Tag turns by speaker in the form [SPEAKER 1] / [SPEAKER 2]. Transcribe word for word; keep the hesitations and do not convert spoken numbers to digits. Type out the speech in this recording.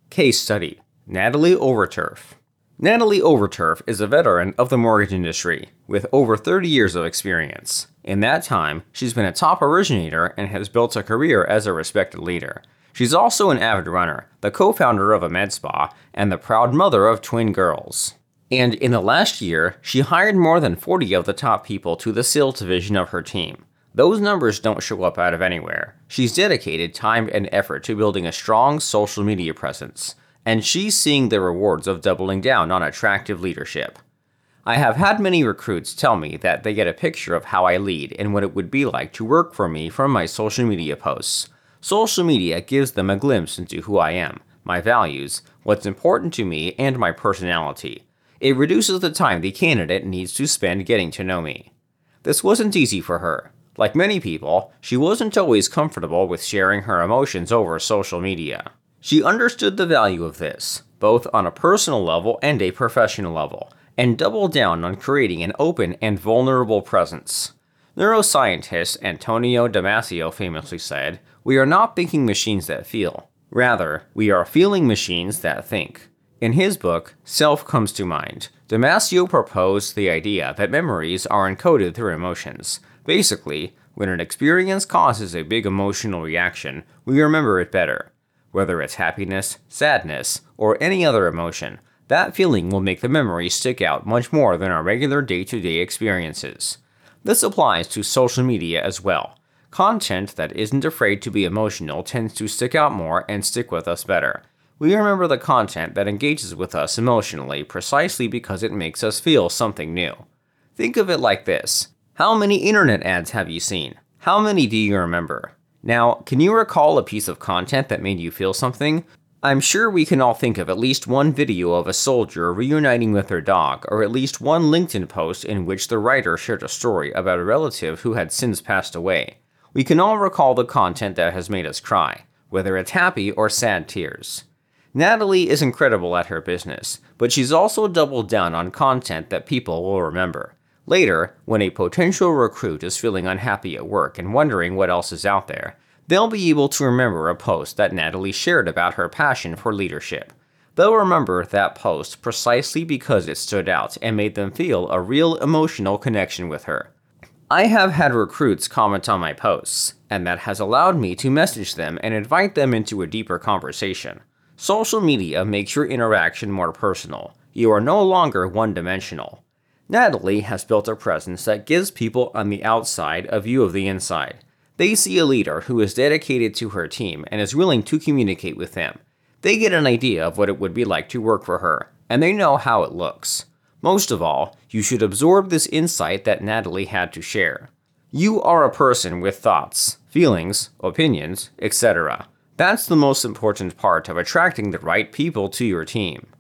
[SPEAKER 1] Case Study: Natalie Overturf. Natalie Overturf is a veteran of the mortgage industry, with over thirty years of experience. In that time, she's been a top originator and has built a career as a respected leader. She's also an avid runner, the co-founder of a med spa, and the proud mother of twin girls. And in the last year, she hired more than forty of the top people to the sales division of her team. Those numbers don't show up out of anywhere. She's dedicated time and effort to building a strong social media presence, and she's seeing the rewards of doubling down on attractive leadership. I have had many recruits tell me that they get a picture of how I lead and what it would be like to work for me from my social media posts. Social media gives them a glimpse into who I am, my values, what's important to me, and my personality. It reduces the time the candidate needs to spend getting to know me. This wasn't easy for her. Like many people, she wasn't always comfortable with sharing her emotions over social media. She understood the value of this, both on a personal level and a professional level, and doubled down on creating an open and vulnerable presence. Neuroscientist Antonio Damasio famously said, "We are not thinking machines that feel. Rather, we are feeling machines that think." In his book, Self Comes to Mind, Damasio proposed the idea that memories are encoded through emotions. Basically, when an experience causes a big emotional reaction, we remember it better. Whether it's happiness, sadness, or any other emotion, that feeling will make the memory stick out much more than our regular day-to-day experiences. This applies to social media as well. Content that isn't afraid to be emotional tends to stick out more and stick with us better. We remember the content that engages with us emotionally precisely because it makes us feel something new. Think of it like this. How many internet ads have you seen? How many do you remember? Now, can you recall a piece of content that made you feel something? I'm sure we can all think of at least one video of a soldier reuniting with their dog, or at least one LinkedIn post in which the writer shared a story about a relative who had since passed away. We can all recall the content that has made us cry, whether it's happy or sad tears. Natalie is incredible at her business, but she's also doubled down on content that people will remember. Later, when a potential recruit is feeling unhappy at work and wondering what else is out there, they'll be able to remember a post that Natalie shared about her passion for leadership. They'll remember that post precisely because it stood out and made them feel a real emotional connection with her. I have had recruits comment on my posts, and that has allowed me to message them and invite them into a deeper conversation. Social media makes your interaction more personal. You are no longer one-dimensional. Natalie has built a presence that gives people on the outside a view of the inside. They see a leader who is dedicated to her team and is willing to communicate with them. They get an idea of what it would be like to work for her, and they know how it looks. Most of all, you should absorb this insight that Natalie had to share. You are a person with thoughts, feelings, opinions, et cetera. That's the most important part of attracting the right people to your team.